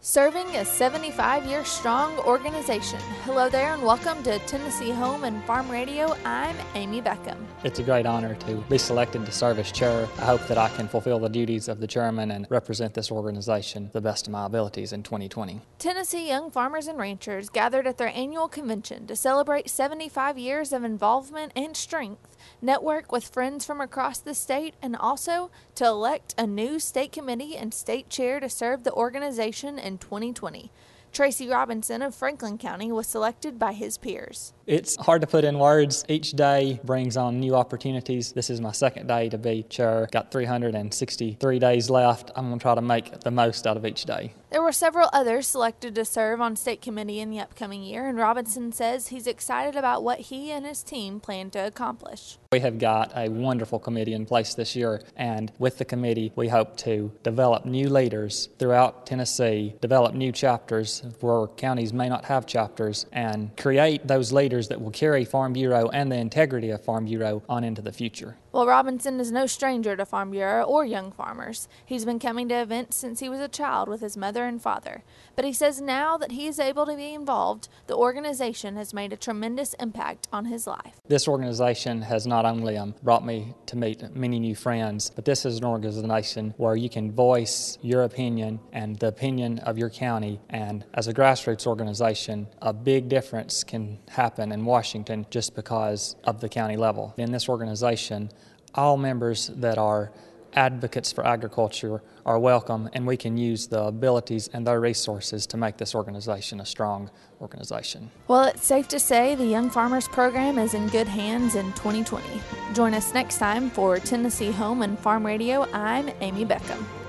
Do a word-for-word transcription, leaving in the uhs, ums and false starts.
Serving a seventy-five year strong organization. Hello there and welcome to Tennessee Home and Farm Radio. I'm Amy Beckham. It's a great honor to be selected to serve as chair. I hope that I can fulfill the duties of the chairman and represent this organization to the best of my abilities in twenty twenty. Tennessee young farmers and ranchers gathered at their annual convention to celebrate seventy-five years of involvement and strength, network with friends from across the state, and also to elect a new state committee and state chair to serve the organization in twenty twenty. Tracy Robinson of Franklin County was selected by his peers. It's hard to put in words. Each day brings on new opportunities. This is my second day to be chair. Got three hundred sixty-three days left. I'm going to try to make the most out of each day. There were several others selected to serve on state committee in the upcoming year, and Robinson says he's excited about what he and his team plan to accomplish. We have got a wonderful committee in place this year, and with the committee, we hope to develop new leaders throughout Tennessee, develop new chapters where counties may not have chapters, and create those leaders that will carry Farm Bureau and the integrity of Farm Bureau on into the future. Well, Robinson is no stranger to Farm Bureau or young farmers. He's been coming to events since he was a child with his mother and father. But he says now that he is able to be involved, the organization has made a tremendous impact on his life. This organization has not only um, brought me to meet many new friends, but this is an organization where you can voice your opinion and the opinion of your county. And as a grassroots organization, a big difference can happen in Washington just because of the county level. In this organization, all members that are advocates for agriculture are welcome, and we can use the abilities and their resources to make this organization a strong organization. Well, it's safe to say the Young Farmers Program is in good hands in twenty twenty. Join us next time for Tennessee Home and Farm Radio. I'm Amy Beckham.